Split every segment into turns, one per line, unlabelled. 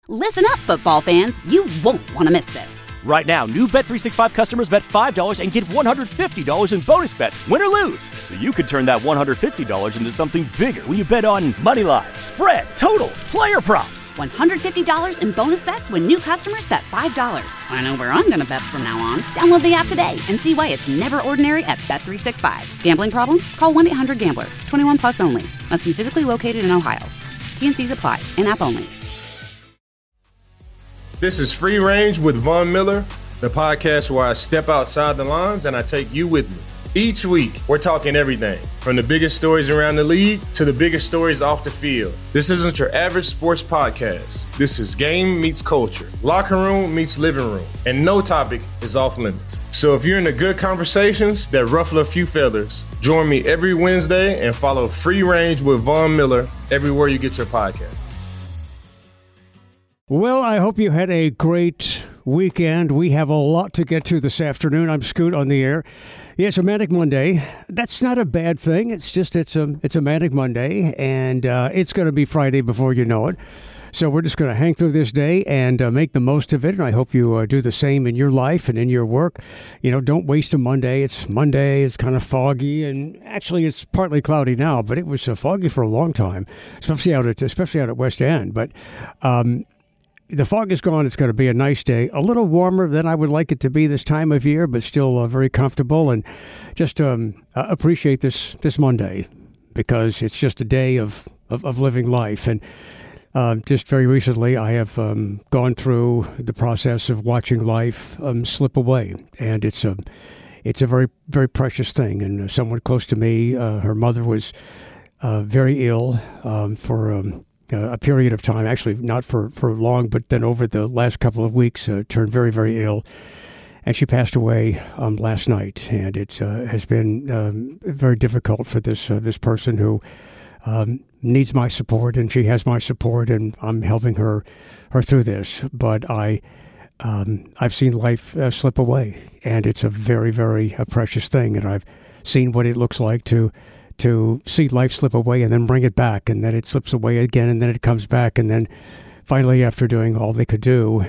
Listen up, football fans. You won't want to miss this.
Right now, new Bet365 customers bet $5 and get $150 in bonus bets, win or lose. So you could turn that $150 into something bigger when you bet on money line, spread, totals, player props.
$150 in bonus bets when new customers bet $5. I know where I'm going to bet from now on. Download the app today and see why it's never ordinary at Bet365. Gambling problem? Call 1-800-GAMBLER. 21 plus only. Must be physically located in Ohio. T&Cs apply. In-app only.
This is Free Range with Von Miller, the podcast where I step outside the lines and I take you with me. Each week, we're talking everything from the biggest stories around the league to the biggest stories off the field. This isn't your average sports podcast. This is game meets culture, locker room meets living room, and no topic is off limits. So if you're into good conversations that ruffle a few feathers, join me every Wednesday and follow Free Range with Von Miller everywhere you get your podcast.
Well, I hope you had a great weekend. We have a lot to get to this afternoon. I'm Scoot on the air. Yeah, it's a Manic Monday. That's not a bad thing. It's just it's a Manic Monday, and it's going to be Friday before you know it. So we're just going to hang through this day and make the most of it. And I hope you do the same in your life and in your work. You know, don't waste a Monday. It's Monday. It's kind of foggy, and actually it's partly cloudy now, but it was foggy for a long time, especially out at West End. But the fog is gone. It's going to be a nice day. A little warmer than I would like it to be this time of year, but still very comfortable. And just appreciate this Monday because it's just a day of living life. And just very recently, I have gone through the process of watching life slip away. And it's a very, very precious thing. And someone close to me, her mother was very ill for a period of time, actually not for long, but then over the last couple of weeks turned very, very ill. And she passed away last night. And it has been very difficult for this person who needs my support, and she has my support, and I'm helping her through this. But I've seen life slip away, and it's a very, very precious thing. And I've seen what it looks like to see life slip away and then bring it back, and then it slips away again, and then it comes back, and then finally, after doing all they could do,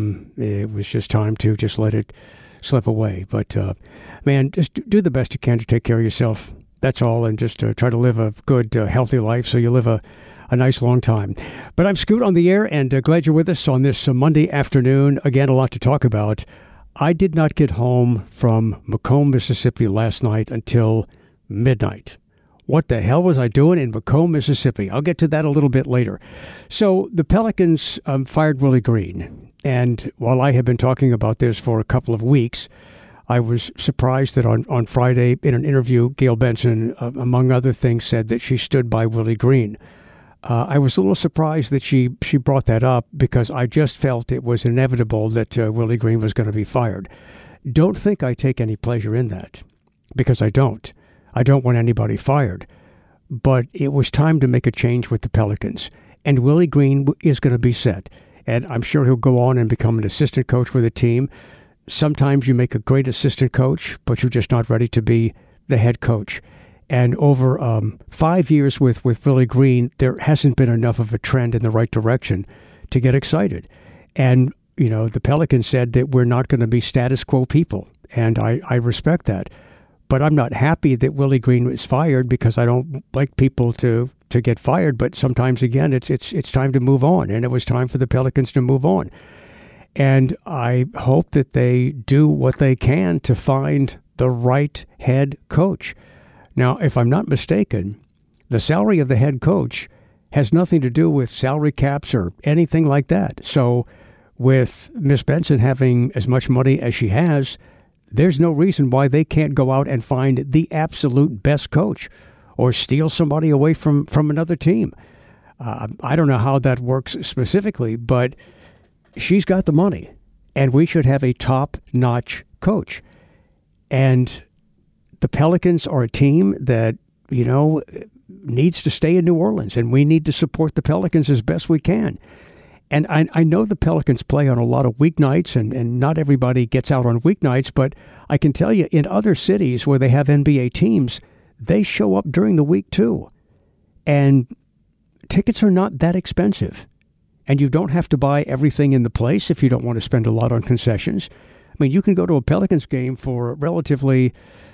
it was just time to just let it slip away. But man, just do the best you can to take care of yourself. That's all, and just try to live a good, healthy life so you live a nice long time. But I'm Scoot on the air, and glad you're with us on this Monday afternoon. Again, a lot to talk about. I did not get home from Macomb, Mississippi last night until midnight. What the hell was I doing in Macomb, Mississippi? I'll get to that a little bit later. So the Pelicans fired Willie Green. And while I have been talking about this for a couple of weeks, I was surprised that on Friday in an interview, Gail Benson, among other things, said that she stood by Willie Green. I was a little surprised that she brought that up because I just felt it was inevitable that Willie Green was going to be fired. Don't think I take any pleasure in that, because I don't. I don't want anybody fired. But it was time to make a change with the Pelicans. And Willie Green is going to be set. And I'm sure he'll go on and become an assistant coach with a team. Sometimes you make a great assistant coach, but you're just not ready to be the head coach. And over 5 years with Willie Green, there hasn't been enough of a trend in the right direction to get excited. And, you know, the Pelicans said that we're not going to be status quo people. And I respect that. But I'm not happy that Willie Green was fired because I don't like people to get fired. But sometimes, again, it's time to move on. And it was time for the Pelicans to move on. And I hope that they do what they can to find the right head coach. Now, if I'm not mistaken, the salary of the head coach has nothing to do with salary caps or anything like that. So with Miss Benson having as much money as she has, there's no reason why they can't go out and find the absolute best coach or steal somebody away from another team. I don't know how that works specifically, but she's got the money, and we should have a top-notch coach. And the Pelicans are a team that, you know, needs to stay in New Orleans, and we need to support the Pelicans as best we can. And I know the Pelicans play on a lot of weeknights, and not everybody gets out on weeknights, but I can tell you in other cities where they have NBA teams, they show up during the week too. And tickets are not that expensive. and you don't have to buy everything in the place if you don't want to spend a lot on concessions. I mean, you can go to a Pelicans game for a relatively,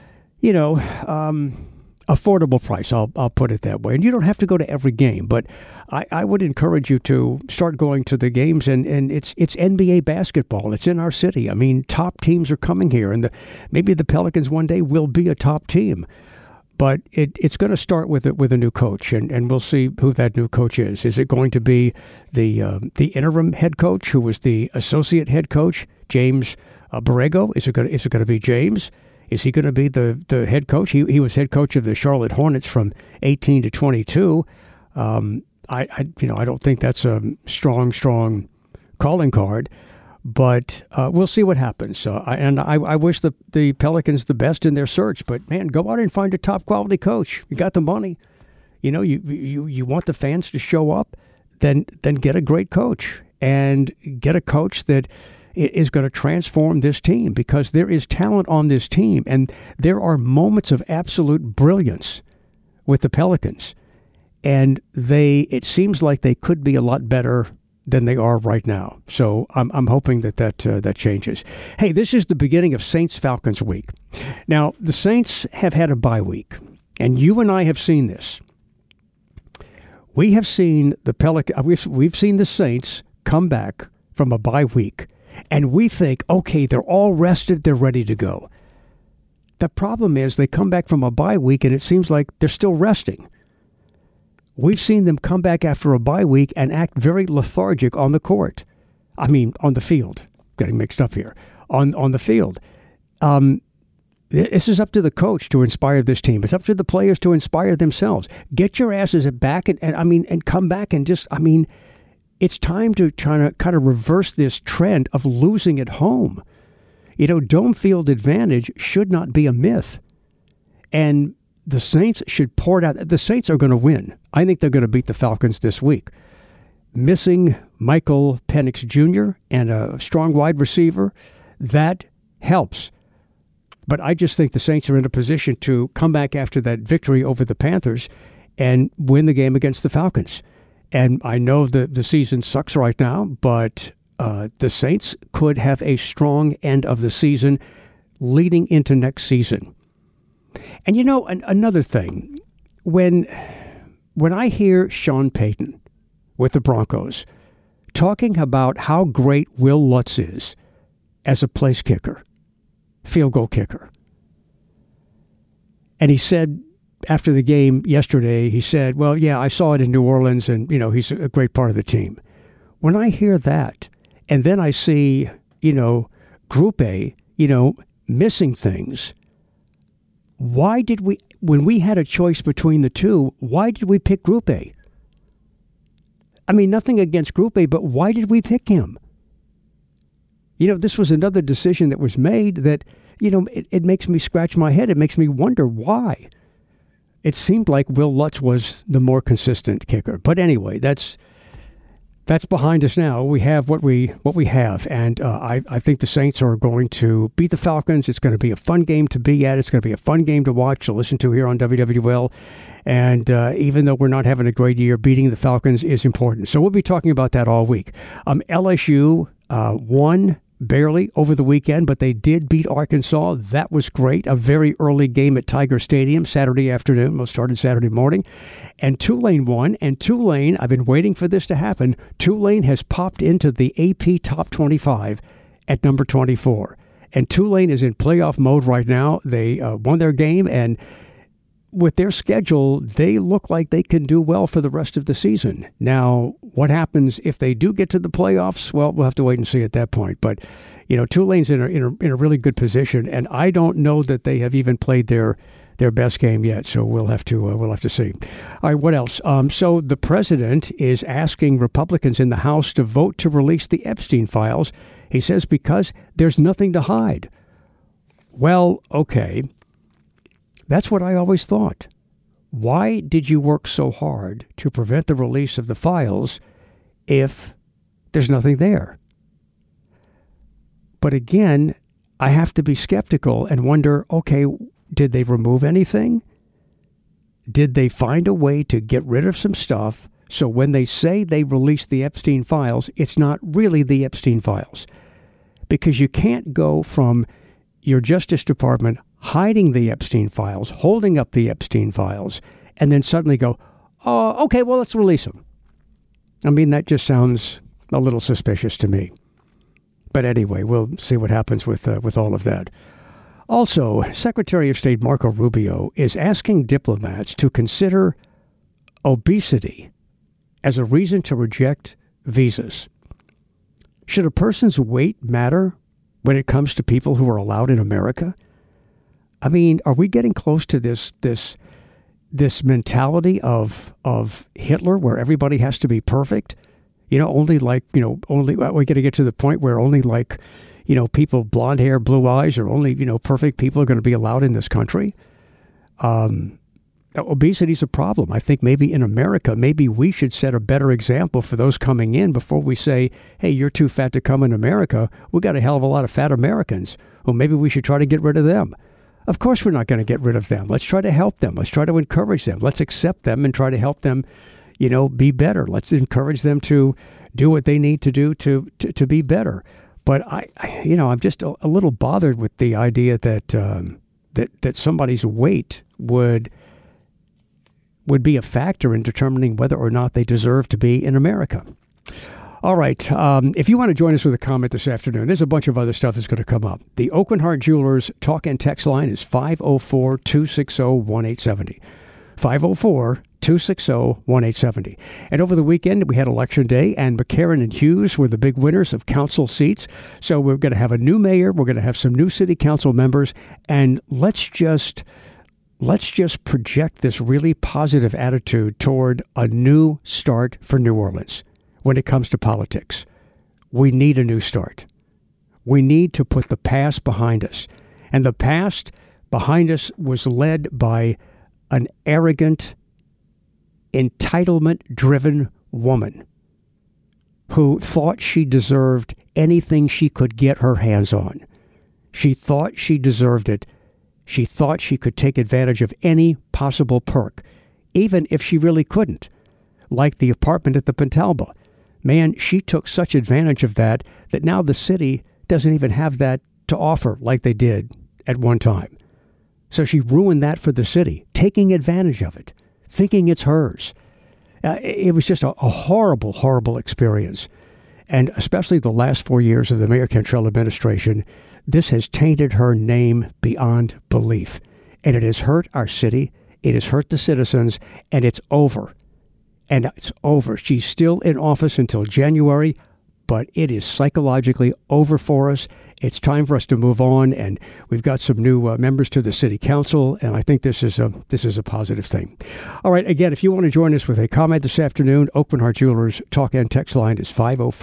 affordable price. I'll put it that way. And you don't have to go to every game, but I would encourage you to start going to the games. And it's NBA basketball. It's in our city. I mean, top teams are coming here, and maybe the Pelicans one day will be a top team. But it's going to start with a new coach, and we'll see who that new coach is. Is it going to be the interim head coach, who was the associate head coach, James Borrego? Is it going to be James? Is he going to be the head coach? He was head coach of the Charlotte Hornets from 18 to 22. I don't think that's a strong calling card. But we'll see what happens. I wish the Pelicans the best in their search. But, man, go out and find a top-quality coach. You got the money. You want the fans to show up, then get a great coach. And get a coach that is going to transform this team, because there is talent on this team. And there are moments of absolute brilliance with the Pelicans. And it seems like they could be a lot better than they are right now. So I'm hoping that changes. Hey, this is the beginning of Saints-Falcons week. Now, the Saints have had a bye week, and you and I have seen this. We have seen we've seen the Saints come back from a bye week, and we think, okay, they're all rested, they're ready to go. The problem is they come back from a bye week, and it seems like they're still resting. We've seen them come back after a bye week and act very lethargic on the court. I mean, on the field. Getting mixed up here. On the field. This is up to the coach to inspire this team. It's up to the players to inspire themselves. Get your asses back and come back and it's time to try to kind of reverse this trend of losing at home. Dome field advantage should not be a myth. And the Saints should pour it out. The Saints are going to win. I think they're going to beat the Falcons this week. Missing Michael Penix Jr. and a strong wide receiver, that helps. But I just think the Saints are in a position to come back after that victory over the Panthers and win the game against the Falcons. And I know the season sucks right now, but the Saints could have a strong end of the season leading into next season. And another thing, when I hear Sean Payton with the Broncos talking about how great Will Lutz is as a place kicker, field goal kicker, and he said after the game yesterday, he said, well, yeah, I saw it in New Orleans, and, he's a great part of the team. When I hear that, and then I see, Group A, missing things, why did when we had a choice between the two, why did we pick Group A? I mean, nothing against Group A, but why did we pick him? This was another decision that was made that, it makes me scratch my head. It makes me wonder why. It seemed like Will Lutz was the more consistent kicker. But anyway, that's behind us now. We have what we have, and I think the Saints are going to beat the Falcons. It's going to be a fun game to be at. It's going to be a fun game to watch, to listen to here on WWL. And even though we're not having a great year, beating the Falcons is important. So we'll be talking about that all week. LSU won barely over the weekend, but they did beat Arkansas. That was great. A very early game at Tiger Stadium Saturday afternoon. Most started Saturday morning. And Tulane won. And Tulane, I've been waiting for this to happen, Tulane has popped into the AP Top 25 at number 24. And Tulane is in playoff mode right now. They won their game, and with their schedule, they look like they can do well for the rest of the season. Now, what happens if they do get to the playoffs? Well, we'll have to wait and see at that point. But, Tulane's in a really good position, and I don't know that they have even played their best game yet. So we'll have to see. All right, what else? So the president is asking Republicans in the House to vote to release the Epstein files. He says because there's nothing to hide. Well, okay. That's what I always thought. Why did you work so hard to prevent the release of the files if there's nothing there? But again, I have to be skeptical and wonder, okay, did they remove anything? Did they find a way to get rid of some stuff So when they say they released the Epstein files, it's not really the Epstein files. Because you can't go from your Justice Department hiding the Epstein files, holding up the Epstein files, and then suddenly go, oh, okay, well, let's release them. I mean, that just sounds a little suspicious to me. But anyway, we'll see what happens with all of that. Also, Secretary of State Marco Rubio is asking diplomats to consider obesity as a reason to reject visas. Should a person's weight matter when it comes to people who are allowed in America? I mean, are we getting close to this mentality of Hitler where everybody has to be perfect? We're going to get to the point where only people, blonde hair, blue eyes, or only, perfect people are going to be allowed in this country. Obesity is a problem. I think maybe in America, maybe we should set a better example for those coming in before we say, hey, you're too fat to come in America. We got a hell of a lot of fat Americans. Well, maybe we should try to get rid of them. Of course, we're not going to get rid of them. Let's try to help them. Let's try to encourage them. Let's accept them and try to help them, be better. Let's encourage them to do what they need to do to be better. But I'm just a little bothered with the idea that that somebody's weight would be a factor in determining whether or not they deserve to be in America. All right. If you want to join us with a comment this afternoon, there's a bunch of other stuff that's going to come up. The Oakland Heart Jewelers talk and text line is 504-260-1870. 504-260-1870. And over the weekend, we had Election Day, and McCarran and Hughes were the big winners of council seats. So we're going to have a new mayor. We're going to have some new city council members. And let's just project this really positive attitude toward a new start for New Orleans when it comes to politics. We need a new start. We need to put the past behind us. And the past behind us was led by an arrogant, entitlement-driven woman who thought she deserved anything she could get her hands on. She thought she deserved it. She thought she could take advantage of any possible perk, even if she really couldn't, like the apartment at the Pentalba. Man, she took such advantage of that now the city doesn't even have that to offer like they did at one time. So she ruined that for the city, taking advantage of it, thinking it's hers. It was just a horrible, horrible experience. And especially the last 4 years of the Mayor Cantrell administration, this has tainted her name beyond belief. And it has hurt our city. It has hurt the citizens. And it's over. And it's over. She's still in office until January, but it is psychologically over for us. It's time for us to move on, and we've got some new members to the city council, and I think this is a positive thing. All right, again, if you want to join us with a comment this afternoon, Oakland Heart Jewelers talk and text line is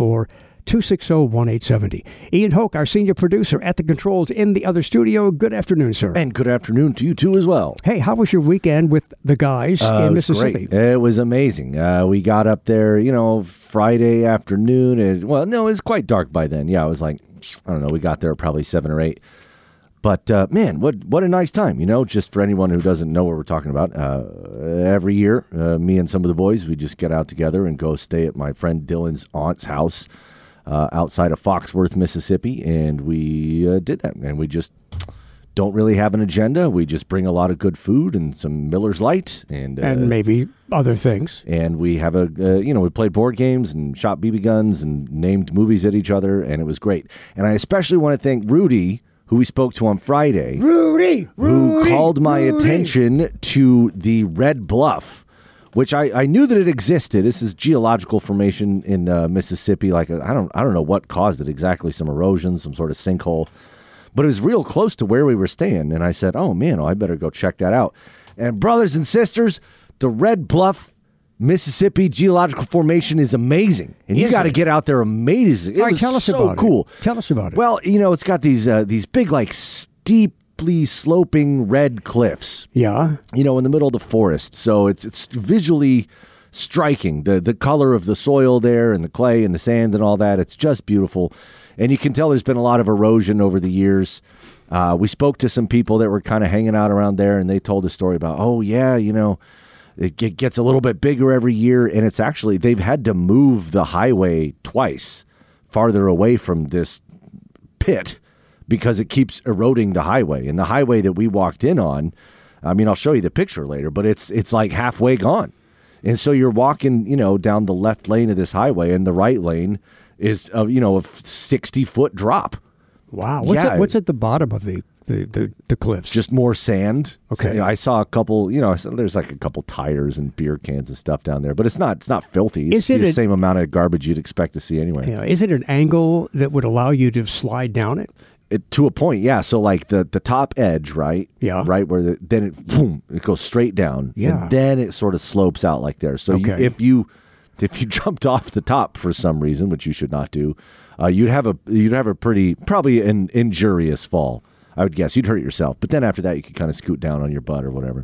504-260-1870. Ian Hoke, our senior producer at the controls in the other studio. Good afternoon, sir.
And good afternoon to you, too, as well.
Hey, how was your weekend with the guys in Mississippi?
Great. It was amazing. We got up there, Friday afternoon. It was quite dark by then. Yeah, it was like, I don't know, we got there probably 7 or 8. But, man, what a nice time, just for anyone who doesn't know what we're talking about. Every year, me and some of the boys, we just get out together and go stay at my friend Dylan's aunt's house outside of Foxworth, Mississippi, and we did that. And we just don't really have an agenda. We just bring a lot of good food and some Miller's Light. And
maybe other things.
And we have we played board games and shot BB guns and named movies at each other, and it was great. And I especially want to thank Rudy, who we spoke to on Friday.
Rudy!
Who called my attention to the Red Bluff, which I knew that it existed. This is geological formation in Mississippi. Like I don't know what caused it exactly. Some erosion, some sort of sinkhole. But it was real close to where we were staying. And I said, oh, man, I better go check that out. And brothers and sisters, the Red Bluff, Mississippi geological formation is amazing. And you got to get out there. Amazing. It was
tell us
so
about
cool.
It. Tell us about it.
Well, it's got these big, like, steeply sloping red cliffs.
Yeah.
In the middle of the forest. So it's visually striking. The color of the soil there and the clay and the sand and all that. It's just beautiful. And you can tell there's been a lot of erosion over the years. We spoke to some people that were kind of hanging out around there, and they told a story about, It gets a little bit bigger every year, and it's actually, they've had to move the highway twice farther away from this pit because it keeps eroding the highway. And the highway that we walked in on, I mean, I'll show you the picture later, but it's like halfway gone. And so you're walking, down the left lane of this highway, and the right lane is, a 60-foot drop.
Wow.
Yeah.
What's at the bottom of the cliffs?
Just more sand.
Okay.
So, I saw a couple, there's like a couple tires and beer cans and stuff down there, but it's not filthy. It's the same amount of garbage you'd expect to see anyway.
Yeah. Is it an angle that would allow you to slide down it?
To a point, yeah. So like the top edge, right?
Yeah.
Right where then it goes straight down.
Yeah.
And then it sort of slopes out like there. So
Okay.
if you jumped off the top for some reason, which you should not do, you'd have a probably an injurious fall. I would guess you'd hurt yourself, but then after that you could kind of scoot down on your butt or whatever.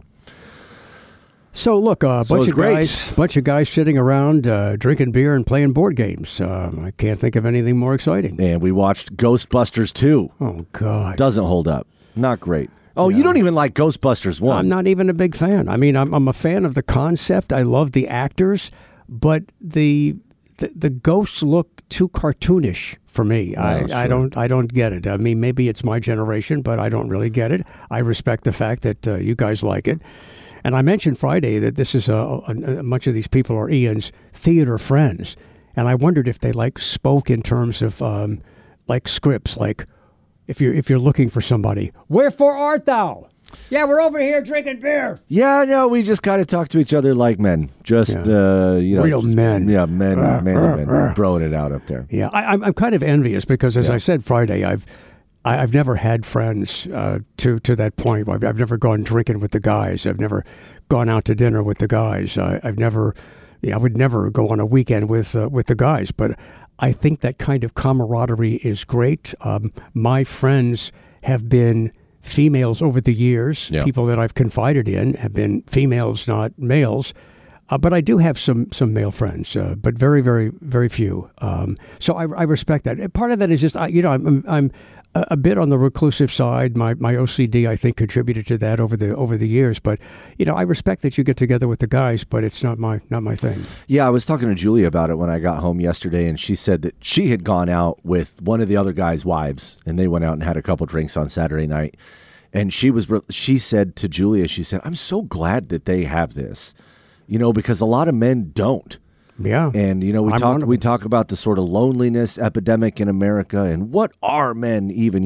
So look, bunch of guys sitting around drinking beer and playing board games. I can't think of anything more exciting.
And we watched Ghostbusters 2.
Oh God,
Doesn't hold up. Not great. Oh, you don't even like Ghostbusters 1.
I'm not even a big fan. I mean, I'm a fan of the concept. I love the actors, but the ghosts look too cartoonish for me. I don't get it. I mean, maybe it's my generation, but I don't really get it. I respect the fact that you guys like it. And I mentioned Friday that this is much of these people are Ian's theater friends, and I wondered if they spoke in terms of like scripts, like if you're looking for somebody, wherefore art thou? Yeah, we're over here drinking beer.
Yeah, no, we just kind of talk to each other like men,
real men.
Yeah, men, throwing it out up there.
Yeah, I'm kind of envious because, as I said Friday, I've never had friends to that point. I've never gone drinking with the guys. I've never gone out to dinner with the guys. I would never go on a weekend with the guys. But I think that kind of camaraderie is great. My friends have been females over the years.
Yeah.
People that I've confided in have been females, not males. But I do have some male friends, but very, very, very few. So I respect that. Part of that is just, I'm a bit on the reclusive side. My OCD, I think, contributed to that over the years. But I respect that you get together with the guys, but it's not my thing.
Yeah, I was talking to Julie about it when I got home yesterday, and she said that she had gone out with one of the other guys' wives, and they went out and had a couple drinks on Saturday night. And she said to Julia, she said, "I'm so glad that they have this." Because a lot of men don't.
Yeah.
And, we talk about the sort of loneliness epidemic in America, and what are men even,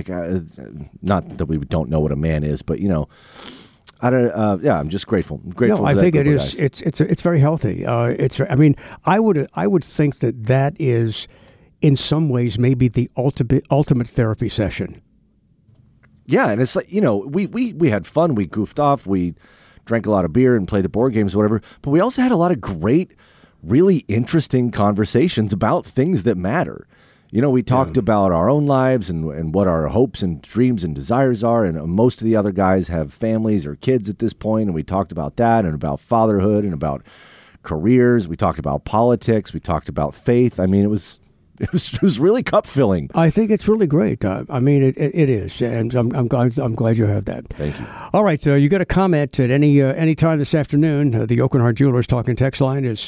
not that we don't know what a man is, but, I'm just grateful. I'm grateful.
No, I think it is. It's very healthy. I would think that is in some ways maybe the ultimate therapy session.
Yeah. And it's like, we had fun. We goofed off. We drank a lot of beer and played the board games or whatever, but we also had a lot of great, really interesting conversations about things that matter. We talked about our own lives and what our hopes and dreams and desires are, and most of the other guys have families or kids at this point, and we talked about that and about fatherhood and about careers. We talked about politics. We talked about faith. I mean, it was really cup filling.
I think it's really great. It is, and I'm glad you have that.
Thank you.
All right, you got a comment at any time this afternoon. The Oakland Heart Jewelers talking text line is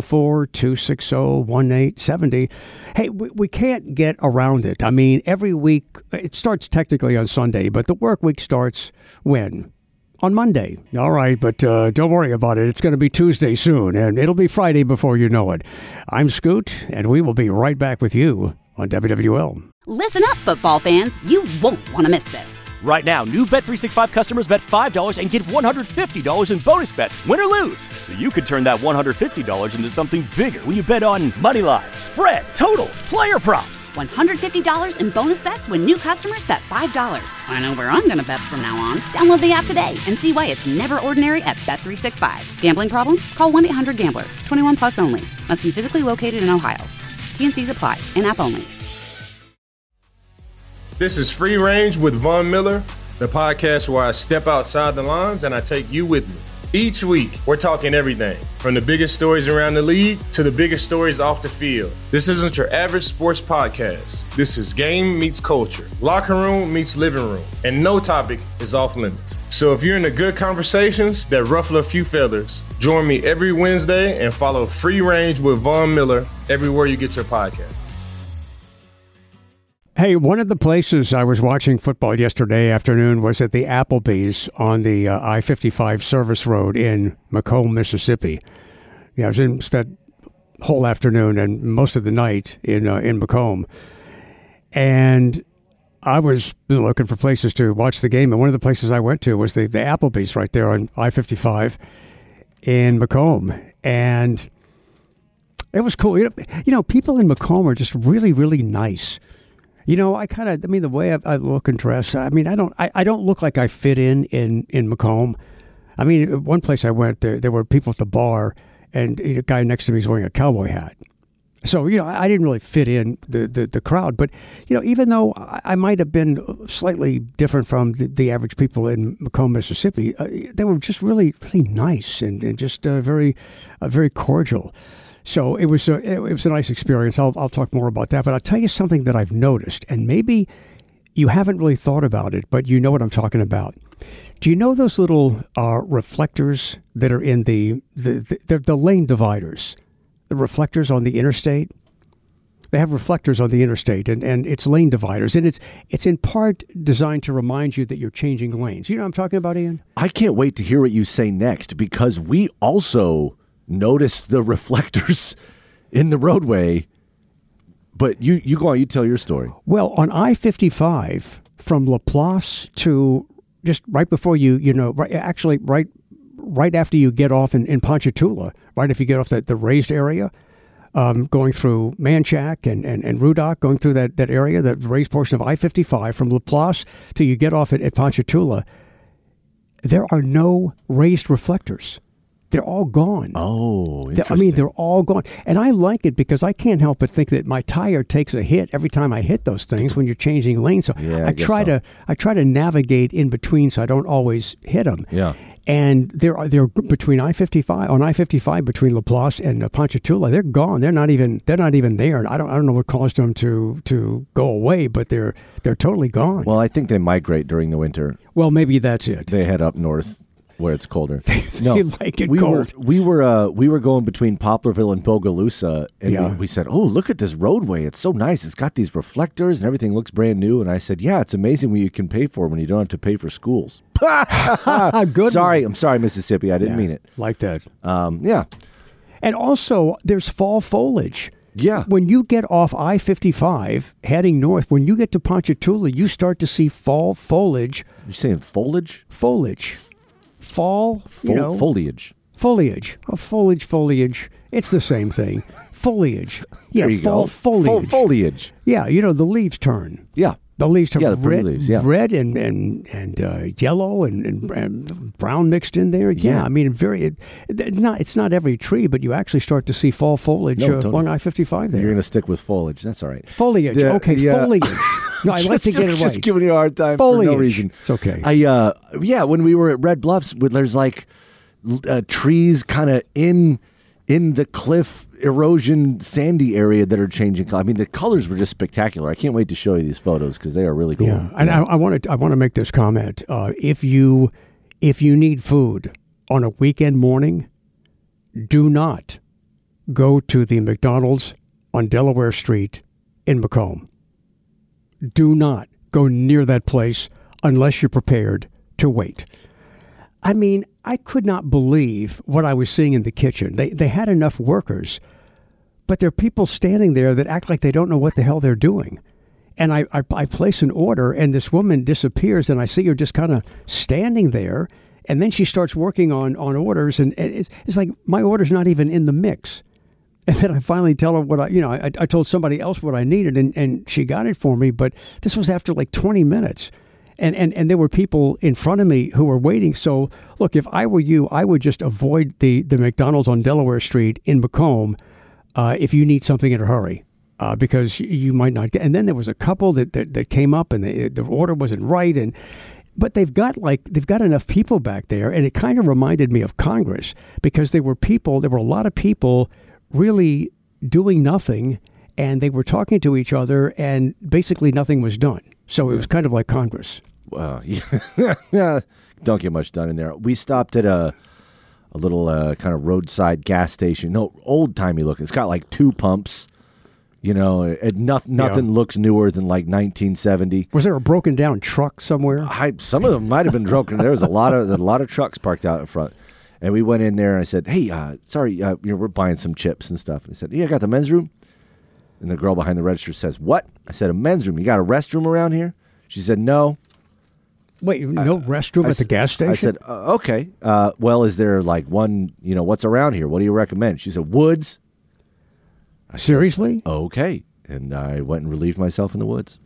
504-260-1870. Hey, we can't get around it. I mean, every week it starts technically on Sunday, but the work week starts when? On Monday. All right, but don't worry about it. It's going to be Tuesday soon, and it'll be Friday before you know it. I'm Scoot, and we will be right back with you on WWL.
Listen up, football fans. You won't want to miss this.
Right now, new Bet365 customers bet $5 and get $150 in bonus bets, win or lose. So you could turn that $150 into something bigger when you bet on money line, spread, totals, player props.
$150 in bonus bets when new customers bet $5. I know where I'm going to bet from now on. Download the app today and see why it's never ordinary at Bet365. Gambling problem? Call 1-800-GAMBLER. 21 plus only. Must be physically located in Ohio. T&Cs apply. In-app only.
This is Free Range with Von Miller, the podcast where I step outside the lines and I take you with me. Each week, we're talking everything from the biggest stories around the league to the biggest stories off the field. This isn't your average sports podcast. This is game meets culture, locker room meets living room, and no topic is off limits. So if you're into good conversations that ruffle a few feathers, join me every Wednesday and follow Free Range with Von Miller everywhere you get your podcast.
Hey, one of the places I was watching football yesterday afternoon was at the Applebee's on the I-55 service road in Macomb, Mississippi. Yeah, I was in that whole afternoon and most of the night in Macomb. And I was looking for places to watch the game, and one of the places I went to was the Applebee's right there on I-55 in Macomb. And it was cool. You know, people in Macomb are just really, really nice. You know, the way I look and dress, I mean, I don't look like I fit in Macomb. I mean, one place I went, there were people at the bar, and the guy next to me was wearing a cowboy hat. So, you know, I didn't really fit in the crowd. But, you know, even though I might have been slightly different from the average people in Macomb, Mississippi, they were just really, really nice and just very cordial. So it was a nice experience. I'll talk more about that. But I'll tell you something that I've noticed, and maybe you haven't really thought about it, but you know what I'm talking about. Do you know those little reflectors that are in the lane dividers? The reflectors on the interstate? They have reflectors on the interstate, and it's lane dividers. And it's in part designed to remind you that you're changing lanes. You know what I'm talking about, Ian?
I can't wait to hear what you say next, because we also noticed the reflectors in the roadway. But you go on, you tell your story.
Well, on I-55 from Laplace to just right before right after you get off in Ponchatoula, right if you get off the raised area, going through Manchac and Rudock, going through that area, the raised portion of I-55 from Laplace till you get off at Ponchatoula, there are no raised reflectors. They're all gone.
Oh, interesting.
I mean, they're all gone. And I like it because I can't help but think that my tire takes a hit every time I hit those things when you're changing lanes. So
yeah,
I try to navigate in between so I don't always hit them.
Yeah.
And they're between I-55 between Laplace and Ponchatoula. They're gone. They're not even there. And I don't know what caused them to go away, but they're totally gone.
Well, I think they migrate during the winter.
Well, maybe that's it.
They head up north where it's colder.
They like it cold.
We were going between Poplarville and Bogalusa, and we said, "Oh, look at this roadway! It's so nice. It's got these reflectors, and everything looks brand new." And I said, "Yeah, it's amazing what you can pay for when you don't have to pay for schools."
Good.
I'm sorry, Mississippi. I didn't mean it
like that.
Yeah.
And also, there's fall foliage.
Yeah.
When you get off I-55 heading north, when you get to Ponchatoula, you start to see fall foliage.
You're saying foliage?
Foliage. Fall,
foliage.
Foliage. Oh, foliage. It's the same thing. Foliage. Yeah,
there you
fall
go.
foliage.
Foliage.
Yeah, the leaves turn.
Yeah.
The leaves turn
the
red,
leaves, yeah.
Red and yellow and brown mixed in there. Yeah. I mean, it's not every tree, but you actually start to see fall foliage along I-55 there.
You're going to stick with foliage. That's all right.
Foliage. Foliage. No, I like to get it right.
Just giving you a hard time
foliage.
For no reason.
It's okay.
When we were at Red Bluffs, there's like trees kind of in the cliff erosion sandy area that are changing. I mean, the colors were just spectacular. I can't wait to show you these photos because they are really cool.
Yeah, and I want to make this comment. If you need food on a weekend morning, do not go to the McDonald's on Delaware Street in Macomb. Do not go near that place unless you're prepared to wait. I mean, I could not believe what I was seeing in the kitchen. They had enough workers, but there are people standing there that act like they don't know what the hell they're doing. And I place an order, and this woman disappears, and I see her just kind of standing there, and then she starts working on orders, and it's like my order's not even in the mix. And then I finally tell her what I told somebody else what I needed, and she got it for me, but this was after like 20 minutes. And there were people in front of me who were waiting. So, look, if I were you, I would just avoid the McDonald's on Delaware Street in Macomb if you need something in a hurry, because you might not get. And then there was a couple that came up, and the order wasn't right. And But they've got enough people back there, and it kind of reminded me of Congress because there were a lot of people really doing nothing, and they were talking to each other, and basically nothing was done. So it was kind of like Congress.
Well, yeah, don't get much done in there. We stopped at a little kind of roadside gas station. No, old-timey looking. It's got like 2 pumps. You know, nothing looks newer than like 1970.
Was there a broken down truck somewhere?
Some of them might have been broken. There was a lot of trucks parked out in front. And we went in there and I said, "Hey, sorry, we're buying some chips and stuff." And he said, "Yeah, I got the men's room." And the girl behind the register says, "What?" I said, "A men's room. You got a restroom around here?" She said, "No."
Wait, no restroom at the gas station?
I said, "Okay. Well, is there like one? You know, what's around here? What do you recommend?" She said, "Woods."
Seriously?
Okay. And I went and relieved myself in the woods.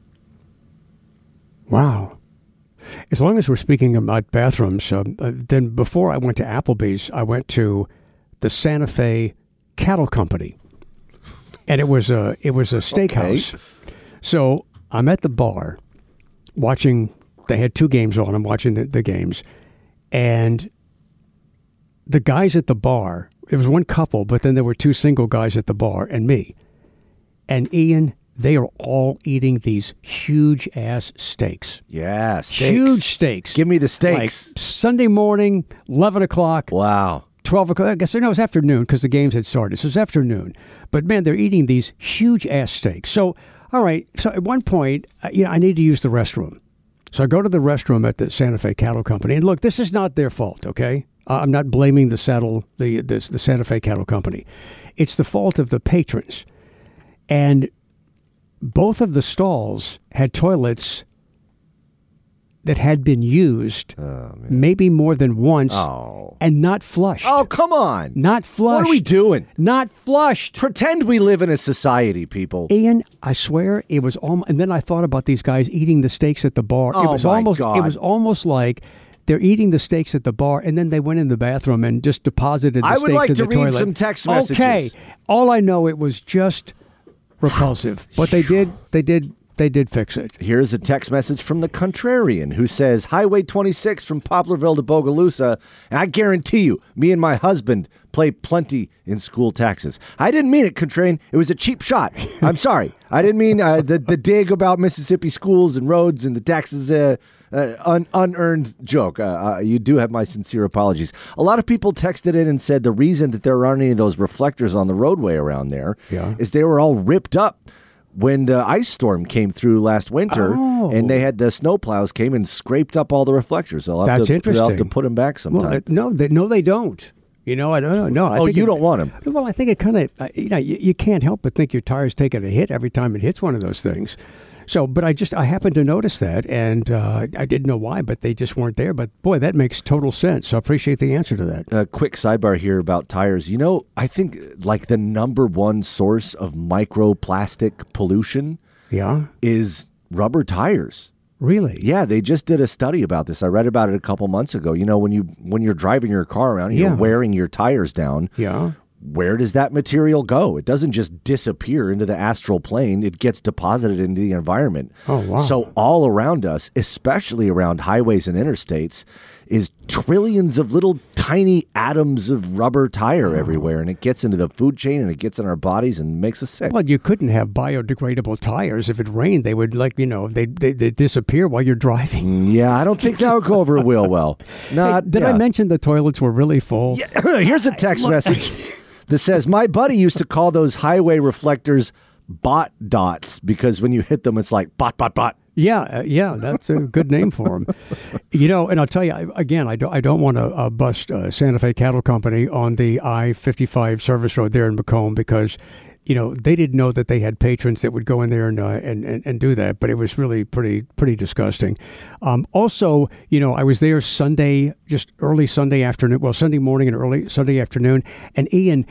Wow. As long as we're speaking about bathrooms, then before I went to Applebee's, I went to the Santa Fe Cattle Company. And it was a steakhouse. Okay. So I'm at the bar watching, they had 2 games on, I'm watching the games. And the guys at the bar, it was one couple, but then there were 2 single guys at the bar and me. And Ian, they are all eating these huge-ass steaks.
Yeah, steaks.
Huge steaks.
Give me the steaks.
Like Sunday morning, 11 o'clock.
Wow.
12 o'clock. I guess, no, it was afternoon because the games had started. So it was afternoon. But, man, they're eating these huge-ass steaks. So, all right, so at one point, I need to use the restroom. So I go to the restroom at the Santa Fe Cattle Company. And, look, this is not their fault, okay? I'm not blaming the Santa Fe Cattle Company. It's the fault of the patrons. And both of the stalls had toilets that had been used maybe more than once and not flushed.
Oh, come on.
Not flushed.
What are we doing?
Not flushed.
Pretend we live in a society, people.
Ian, I swear it was almost, and then I thought about these guys eating the steaks at the bar.
Oh,
it was
my God.
It was almost like they're eating the steaks at the bar, and then they went in the bathroom and just deposited the steaks in the toilet.
I would like to read some text messages.
Okay. All I know, it was just repulsive. But they did fix it.
Here's a text message from the Contrarian who says, Highway 26 from Poplarville to Bogalusa, and I guarantee you, me and my husband play plenty in school taxes. I didn't mean it, Contrarian. It was a cheap shot. I'm sorry. I didn't mean the dig about Mississippi schools and roads and the taxes unearned joke. You do have my sincere apologies. A lot of people texted in and said the reason that there aren't any of those reflectors on the roadway around there is they were all ripped up when the ice storm came through last winter, and they had the snowplows came and scraped up all the reflectors.
That's interesting.
They'll have to put them back sometime.
Well, no, they don't. You know, I don't know.
No. You don't want them.
Well, I think it kind of, you can't help but think your tire's taking a hit every time it hits one of those things. So, but I happened to notice that, and I didn't know why, but they just weren't there. But boy, that makes total sense. So I appreciate the answer to that.
A quick sidebar here about tires. You know, I think like the number one source of microplastic pollution is rubber tires.
Really?
Yeah, they just did a study about this. I read about it a couple months ago. You know, when you're driving your car around, you're wearing your tires down.
Yeah.
Where does that material go? It doesn't just disappear into the astral plane. It gets deposited into the environment.
Oh, wow.
So all around us, especially around highways and interstates, is trillions of little tiny atoms of rubber tire everywhere. And it gets into the food chain and it gets in our bodies and makes us sick.
Well, you couldn't have biodegradable tires. If it rained, they would they disappear while you're driving.
Yeah, I don't think that would go over real well.
Did I mention the toilets were really full?
Yeah. Here's a text message that says, my buddy used to call those highway reflectors bot dots because when you hit them, it's like bot, bot, bot.
Yeah, that's a good name for them. You know, and I'll tell you, again, I don't want to bust Santa Fe Cattle Company on the I-55 service road there in Macomb because, you know, they didn't know that they had patrons that would go in there and do that, but it was really pretty disgusting. Also, you know, I was there Sunday, just early Sunday afternoon, well, Sunday morning and early Sunday afternoon, and Ian,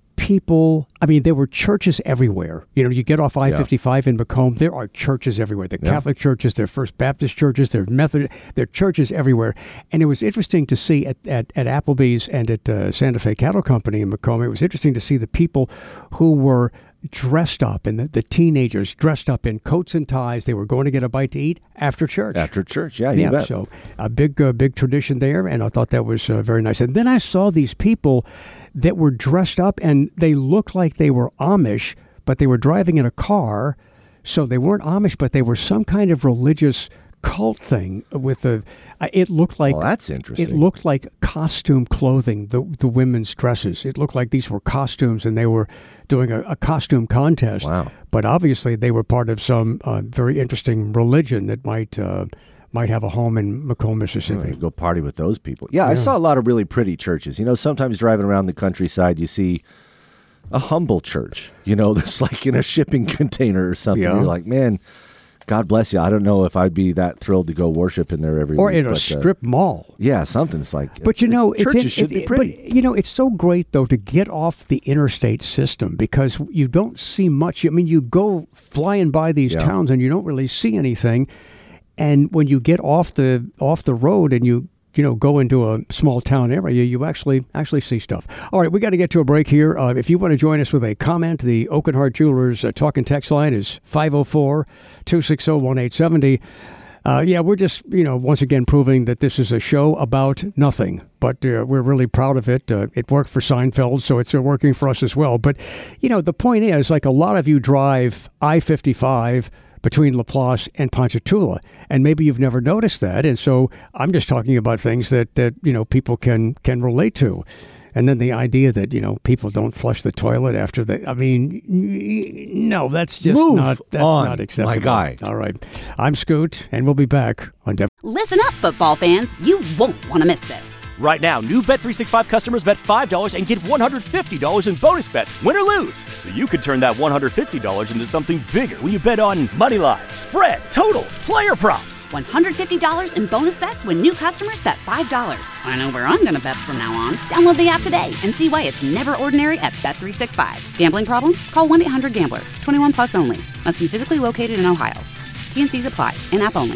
there were churches everywhere. You know, you get off I-55 in Macomb, there are churches everywhere. They're Catholic churches, they're First Baptist churches, they're Methodist, they're churches everywhere. And it was interesting to see at Applebee's and at Santa Fe Cattle Company in Macomb, it was interesting to see the people who were dressed up, and the teenagers dressed up in coats and ties. They were going to get a bite to eat after church.
After church, yeah, you bet.
So a big tradition there, and I thought that was very nice. And then I saw these people that were dressed up, and they looked like they were Amish, but they were driving in a car, so they weren't Amish, but they were some kind of religious cult thing with it looked like,
well, that's interesting.
It looked like costume clothing, the women's dresses. It looked like these were costumes, and they were doing a costume contest.
Wow.
But obviously they were part of some very interesting religion that might have a home in McComb, Mississippi.
Go party with those people. Yeah, I saw a lot of really pretty churches. Sometimes driving around the countryside, you see a humble church, that's like in a shipping container or something.
Yeah.
You're like, man, God bless you. I don't know if I'd be that thrilled to go worship in there every
or
week.
in a strip mall.
Yeah, something. It's like,
but
churches should be pretty.
But it's so great though to get off the interstate system, because you don't see much. I mean, you go flying by these towns and you don't really see anything. And when you get off the road and you go into a small town area, you actually see stuff. All right, we got to get to a break here. If you want to join us with a comment, the Oakenhart Jewelers talk and text line is 504-260-1870. We're just, once again proving that this is a show about nothing, but we're really proud of it. It worked for Seinfeld, so it's working for us as well. But, the point is, like, a lot of you drive I-55 between LaPlace and Ponchatoula, and maybe you've never noticed that. And so I'm just talking about things that people can relate to. And then the idea that, people don't flush the toilet after they, no, that's just not acceptable.
My guy.
All right. I'm Scoot, and we'll be back on
Listen up, football fans. You won't want to miss this.
Right now, new Bet365 customers bet $5 and get $150 in bonus bets, win or lose. So you could turn that $150 into something bigger when you bet on money line, spread, totals, player props.
$150 in bonus bets when new customers bet $5. I know where I'm going to bet from now on. Download the app today and see why it's never ordinary at Bet365. Gambling problem? Call 1-800-GAMBLER. 21 plus only. Must be physically located in Ohio. T&Cs apply. In-app only.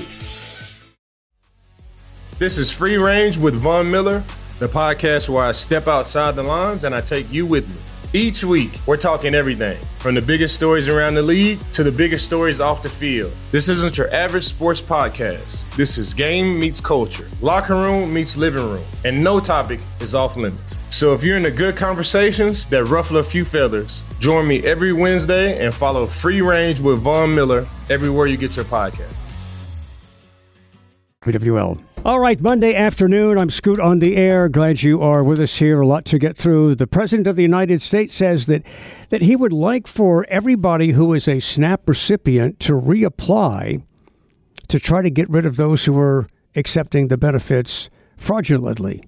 This is Free Range with Von Miller, the podcast where I step outside the lines and I take you with me. Each week, we're talking everything from the biggest stories around the league to the biggest stories off the field. This isn't your average sports podcast. This is game meets culture, locker room meets living room, and no topic is off limits. So if you're into good conversations that ruffle a few feathers, join me every Wednesday and follow Free Range with Von Miller everywhere you get your podcast.
WWL. All right, Monday afternoon, I'm Scoot on the air. Glad you are with us here. A lot to get through. The President of the United States says that he would like for everybody who is a SNAP recipient to reapply to try to get rid of those who are accepting the benefits fraudulently.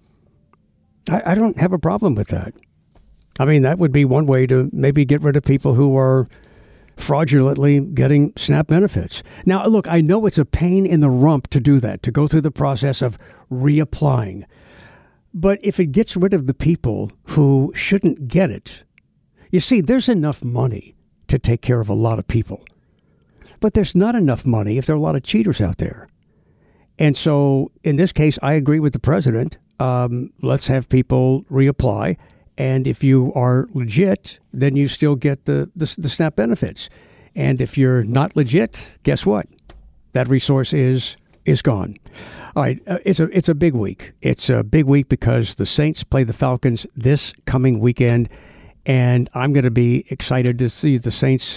I don't have a problem with that. I mean, that would be one way to maybe get rid of people who are fraudulently getting SNAP benefits. Now, look, I know it's a pain in the rump to do that, to go through the process of reapplying. But if it gets rid of the people who shouldn't get it, you see, there's enough money to take care of a lot of people. But there's not enough money if there are a lot of cheaters out there. And so, in this case, I agree with the president. Let's have people reapply. And if you are legit, then you still get the SNAP benefits. And if you're not legit, guess what? That resource is gone. All right, it's a big week. It's a big week because the Saints play the Falcons this coming weekend, and I'm going to be excited to see the Saints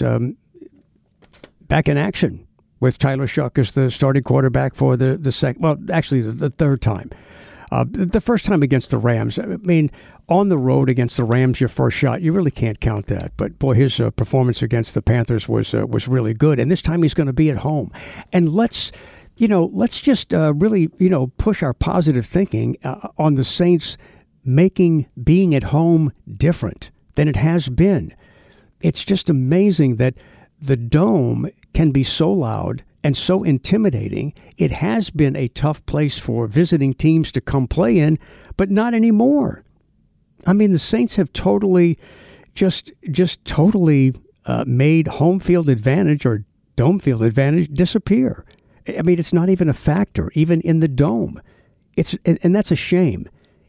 back in action with Tyler Shuck as the starting quarterback for the second. Well, actually, the third time. The first time against the Rams, I mean, on the road against the Rams, your first shot, you really can't count that. But, boy, his performance against the Panthers was really good. And this time he's going to be at home. And let's just really, push our positive thinking on the Saints making being at home different than it has been. It's just amazing that the Dome can be so loud and so intimidating. It has been a tough place for visiting teams to come play in, but not anymore. I mean, the Saints have totally, just totally made home field advantage or dome field advantage disappear. I mean, it's not even a factor, even in the Dome. And that's a shame.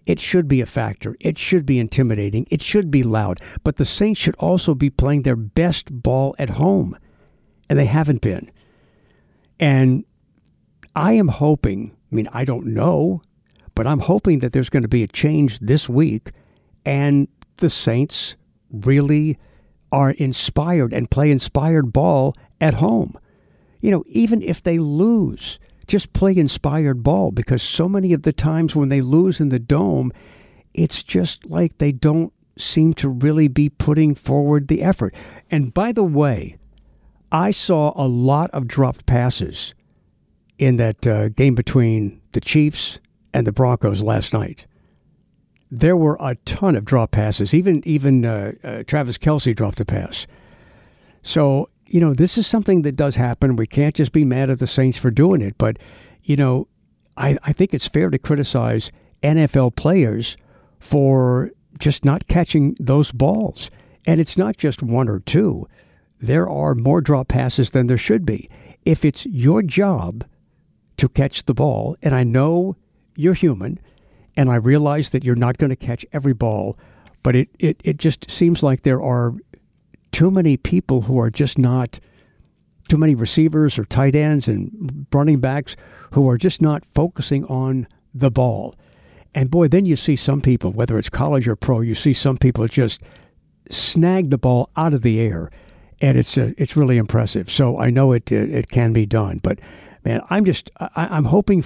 it should be a factor. It should be intimidating. It should be loud. But the Saints should also be playing their best ball at home. And they haven't been. And I am hoping, I don't know, but I'm hoping that there's going to be a change this week and the Saints really are inspired and play inspired ball at home. Even if they lose, just play inspired ball, because so many of the times when they lose in the Dome, it's just like they don't seem to really be putting forward the effort. And by the way, I saw a lot of dropped passes in that game between the Chiefs and the Broncos last night. There were a ton of drop passes. Even Travis Kelce dropped a pass. So, this is something that does happen. We can't just be mad at the Saints for doing it. But, I think it's fair to criticize NFL players for just not catching those balls. And it's not just one or two. There are more drop passes than there should be. If it's your job to catch the ball, and I know you're human, and I realize that you're not going to catch every ball, but it just seems like there are too many people who are just not, too many receivers or tight ends and running backs who are just not focusing on the ball. And boy, then you see some people, whether it's college or pro, you see some people just snag the ball out of the air, and it's really impressive. So I know it can be done, but man, I'm hoping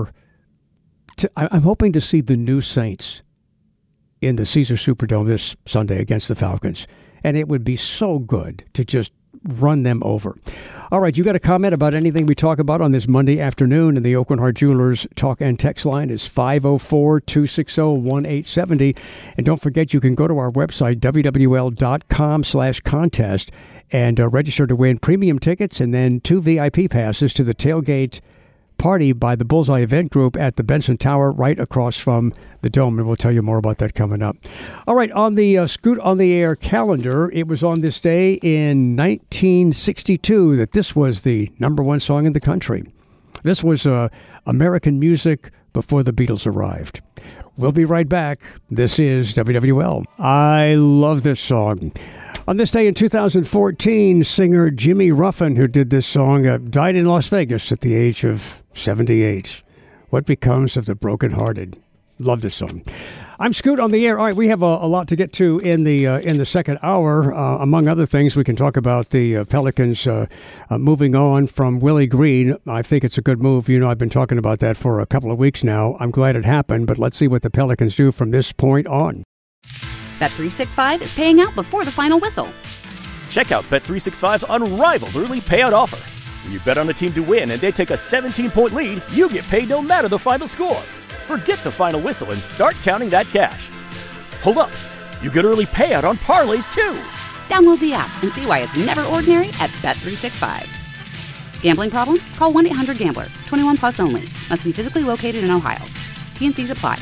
I'm hoping to see the new Saints in the Caesar Superdome this Sunday against the Falcons. And it would be so good to just run them over. All right, you got a comment about anything we talk about on this Monday afternoon? And the Aucoin Hart Jewelers talk and text line is 504-260-1870. And don't forget, you can go to our website, wwl.com/contest, and register to win premium tickets and then 2 VIP passes to the tailgate party by the Bullseye Event Group at the Benson Tower right across from the Dome, and we'll tell you more about that coming up. All right, on the Scoot on the Air calendar, it was on this day in 1962 that this was the #1 song in the country. This was American music before the Beatles arrived. We'll be right back. This is WWL. I love this song. On this day in 2014, singer Jimmy Ruffin, who did this song, died in Las Vegas at the age of 78. What becomes of the brokenhearted? Love this song. I'm Scoot on the Air. All right, we have a lot to get to in the second hour. Among other things, we can talk about the Pelicans moving on from Willie Green. I think it's a good move. I've been talking about that for a couple of weeks now. I'm glad it happened, but let's see what the Pelicans do from this point on.
Bet365 is paying out before the final whistle.
Check out Bet365's unrivaled early payout offer. When you bet on a team to win and they take a 17-point lead, you get paid no matter the final score. Forget the final whistle and start counting that cash. Hold up. You get early payout on parlays, too.
Download the app and see why it's never ordinary at Bet365. Gambling problem? Call 1-800-GAMBLER. 21 plus only. Must be physically located in Ohio. T&Cs apply.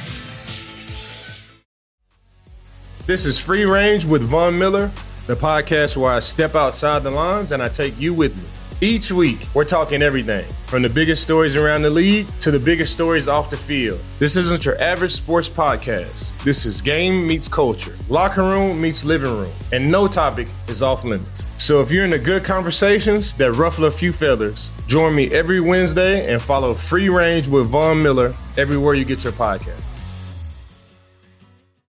This is Free Range with Von Miller, the podcast where I step outside the lines and I take you with me. Each week, we're talking everything from the biggest stories around the league to the biggest stories off the field. This isn't your average sports podcast. This is game meets culture, locker room meets living room, and no topic is off limits. So if you're into good conversations that ruffle a few feathers, join me every Wednesday and follow Free Range with Von Miller everywhere you get your podcast.